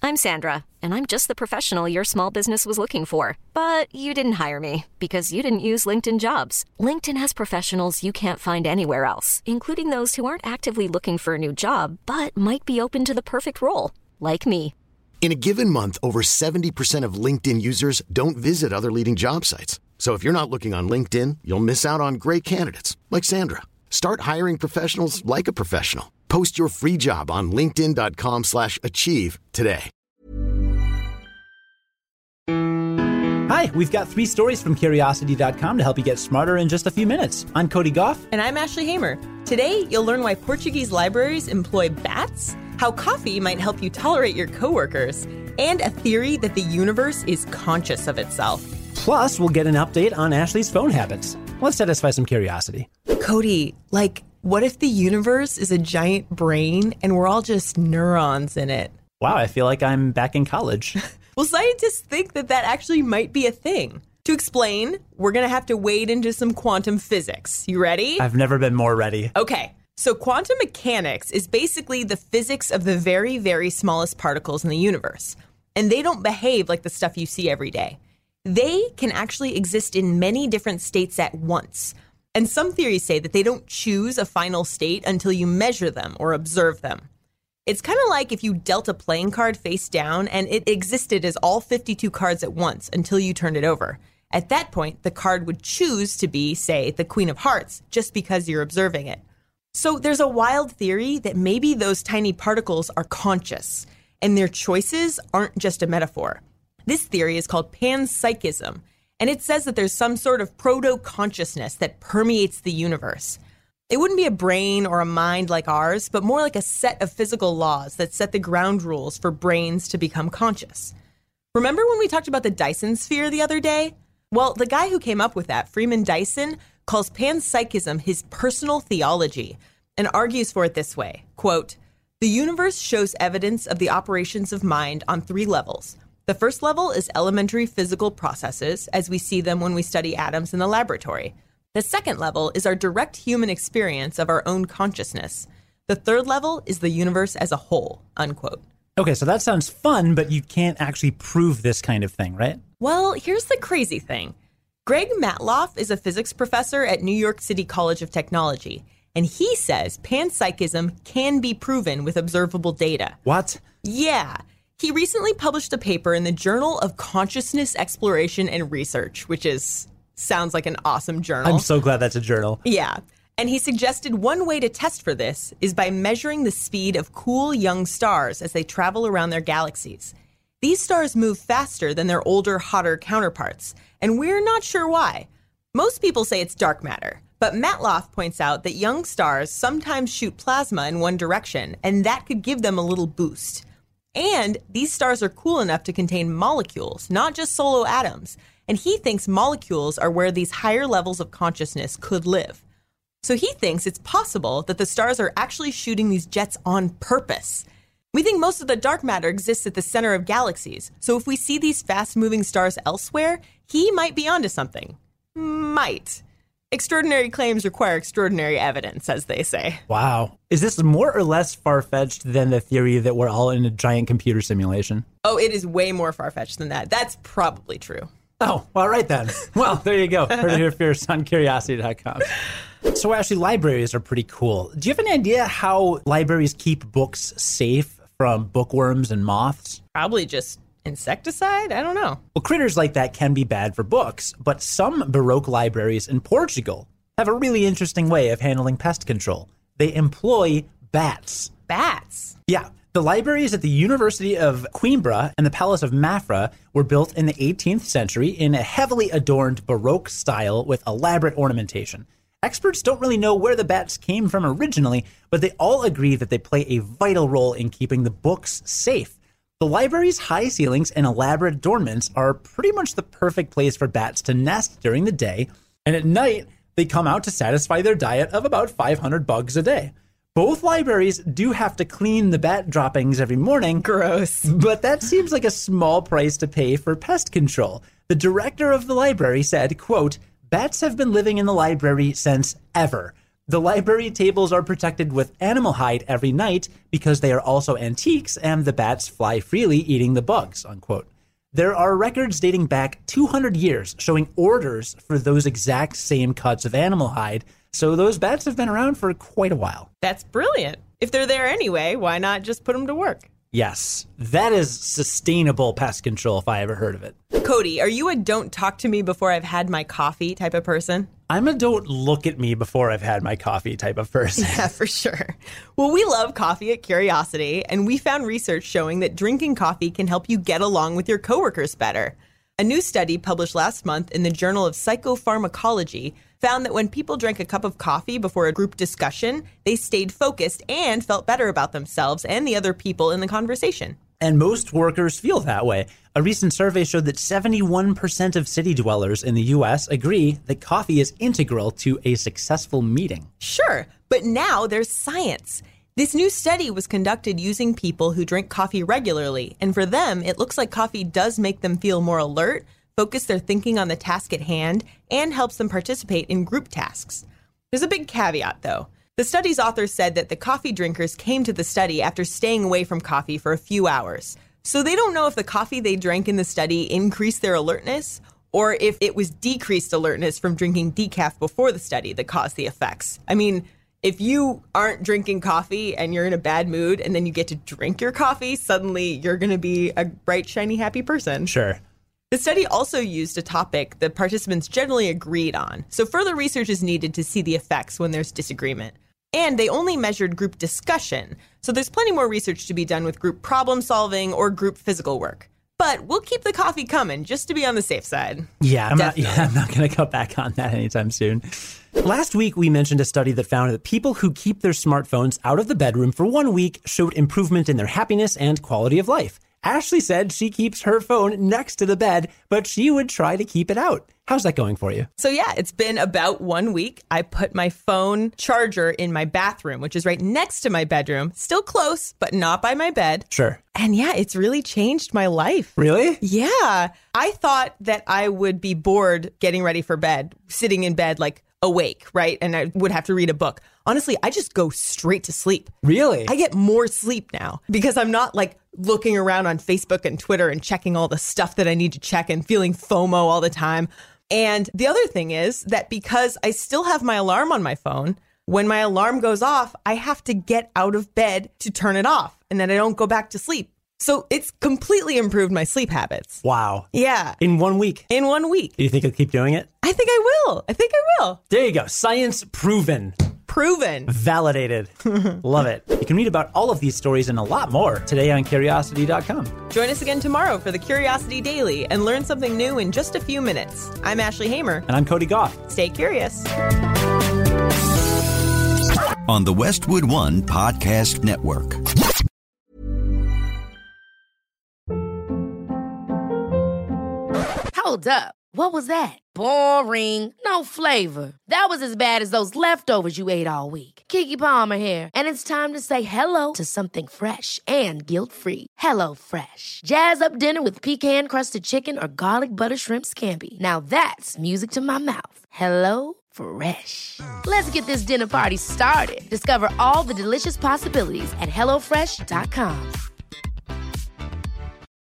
I'm Sandra, and I'm just the professional your small business was looking for. But you didn't hire me because you didn't use LinkedIn Jobs. LinkedIn has professionals you can't find anywhere else, including those who aren't actively looking for a new job, but might be open to the perfect role, like me. In a given month, over 70% of LinkedIn users don't visit other leading job sites. So if you're not looking on LinkedIn, you'll miss out on great candidates like Sandra. Start hiring professionals like a professional. Post your free job on linkedin.com/achieve today. Hi, we've got 3 stories from Curiosity.com to help you get smarter in just a few minutes. I'm Cody Goff. And I'm Ashley Hamer. Today, you'll learn why Portuguese libraries employ bats, how coffee might help you tolerate your coworkers, and a theory that the universe is conscious of itself. Plus, we'll get an update on Ashley's phone habits. Let's satisfy some curiosity. Cody, what if the universe is a giant brain and we're all just neurons in it? Wow, I feel like I'm back in college. Well, scientists think that actually might be a thing. To explain, we're going to have to wade into some quantum physics. You ready? I've never been more ready. Okay, so quantum mechanics is basically the physics of the very, very smallest particles in the universe. And they don't behave like the stuff you see every day. They can actually exist in many different states at once. And some theories say that they don't choose a final state until you measure them or observe them. It's kind of like if you dealt a playing card face down and it existed as all 52 cards at once until you turned it over. At that point, the card would choose to be, say, the Queen of Hearts, just because you're observing it. So there's a wild theory that maybe those tiny particles are conscious, and their choices aren't just a metaphor. This theory is called panpsychism, and it says that there's some sort of proto-consciousness that permeates the universe. It wouldn't be a brain or a mind like ours, but more like a set of physical laws that set the ground rules for brains to become conscious. Remember when we talked about the Dyson sphere the other day? Well, the guy who came up with that, Freeman Dyson, calls panpsychism his personal theology and argues for it this way, quote, "The universe shows evidence of the operations of mind on 3 levels. The first level is elementary physical processes, as we see them when we study atoms in the laboratory. The second level is our direct human experience of our own consciousness. The third level is the universe as a whole," unquote. Okay, so that sounds fun, but you can't actually prove this kind of thing, right? Well, here's the crazy thing. Greg Matloff is a physics professor at New York City College of Technology, and he says panpsychism can be proven with observable data. What? Yeah. He recently published a paper in the Journal of Consciousness Exploration and Research, which sounds like an awesome journal. I'm so glad that's a journal. Yeah. And he suggested one way to test for this is by measuring the speed of cool young stars as they travel around their galaxies. These stars move faster than their older, hotter counterparts, and we're not sure why. Most people say it's dark matter, but Matloff points out that young stars sometimes shoot plasma in one direction, and that could give them a little boost. And these stars are cool enough to contain molecules, not just solo atoms. And he thinks molecules are where these higher levels of consciousness could live. So he thinks it's possible that the stars are actually shooting these jets on purpose. We think most of the dark matter exists at the center of galaxies. So if we see these fast-moving stars elsewhere, he might be onto something. Might. Extraordinary claims require extraordinary evidence, as they say. Wow. Is this more or less far-fetched than the theory that we're all in a giant computer simulation? Oh, it is way more far-fetched than that. That's probably true. Oh, all right then. Well, there you go. Heard it here first on Curiosity.com. So actually, libraries are pretty cool. Do you have any idea how libraries keep books safe from bookworms and moths? Probably just insecticide? I don't know. Well, critters like that can be bad for books, but some Baroque libraries in Portugal have a really interesting way of handling pest control. They employ bats. Bats? Yeah. The libraries at the University of Coimbra and the Palace of Mafra were built in the 18th century in a heavily adorned Baroque style with elaborate ornamentation. Experts don't really know where the bats came from originally, but they all agree that they play a vital role in keeping the books safe. The library's high ceilings and elaborate adornments are pretty much the perfect place for bats to nest during the day, and at night, they come out to satisfy their diet of about 500 bugs a day. Both libraries do have to clean the bat droppings every morning. Gross. But that seems like a small price to pay for pest control. The director of the library said, quote, "Bats have been living in the library since ever. The library tables are protected with animal hide every night because they are also antiques and the bats fly freely eating the bugs, unquote. There are records dating back 200 years showing orders for those exact same cuts of animal hide, so those bats have been around for quite a while. That's brilliant. If they're there anyway, why not just put them to work? Yes, that is sustainable pest control if I ever heard of it. Cody, are you a don't talk to me before I've had my coffee type of person? I'm a don't look at me before I've had my coffee type of person. Yeah, for sure. Well, we love coffee at Curiosity, and we found research showing that drinking coffee can help you get along with your coworkers better. A new study published last month in the Journal of Psychopharmacology found that when people drank a cup of coffee before a group discussion, they stayed focused and felt better about themselves and the other people in the conversation. And most workers feel that way. A recent survey showed that 71% of city dwellers in the U.S. agree that coffee is integral to a successful meeting. Sure, but now there's science. This new study was conducted using people who drink coffee regularly, and for them, it looks like coffee does make them feel more alert, focus their thinking on the task at hand, and helps them participate in group tasks. There's a big caveat, though. The study's authors said that the coffee drinkers came to the study after staying away from coffee for a few hours. So they don't know if the coffee they drank in the study increased their alertness or if it was decreased alertness from drinking decaf before the study that caused the effects. I mean, if you aren't drinking coffee and you're in a bad mood and then you get to drink your coffee, suddenly you're going to be a bright, shiny, happy person. Sure. The study also used a topic the participants generally agreed on, so further research is needed to see the effects when there's disagreement. And they only measured group discussion, so there's plenty more research to be done with group problem solving or group physical work. But we'll keep the coffee coming just to be on the safe side. I'm not going to cut back on that anytime soon. Last week, we mentioned a study that found that people who keep their smartphones out of the bedroom for 1 week showed improvement in their happiness and quality of life. Ashley said she keeps her phone next to the bed, but she would try to keep it out. How's that going for you? So yeah, it's been about 1 week. I put my phone charger in my bathroom, which is right next to my bedroom. Still close, but not by my bed. Sure. And yeah, it's really changed my life. Really? Yeah. I thought that I would be bored getting ready for bed, sitting in bed like awake, right? And I would have to read a book. Honestly, I just go straight to sleep. Really? I get more sleep now because I'm not like looking around on Facebook and Twitter and checking all the stuff that I need to check and feeling FOMO all the time. And the other thing is that because I still have my alarm on my phone, when my alarm goes off, I have to get out of bed to turn it off and then I don't go back to sleep. So it's completely improved my sleep habits. Wow. Yeah. In 1 week? In 1 week. Do you think you'll keep doing it? I think I will. There you go. Science proven. Proven. Validated. Love it. You can read about all of these stories and a lot more today on Curiosity.com. Join us again tomorrow for the Curiosity Daily and learn something new in just a few minutes. I'm Ashley Hamer. And I'm Cody Goff. Stay curious. On the Westwood One Podcast Network. Hold up. What was that? Boring. No flavor. That was as bad as those leftovers you ate all week. Keke Palmer here. And it's time to say hello to something fresh and guilt-free. HelloFresh. Jazz up dinner with pecan-crusted chicken or garlic butter shrimp scampi. Now that's music to my mouth. HelloFresh. Let's get this dinner party started. Discover all the delicious possibilities at HelloFresh.com.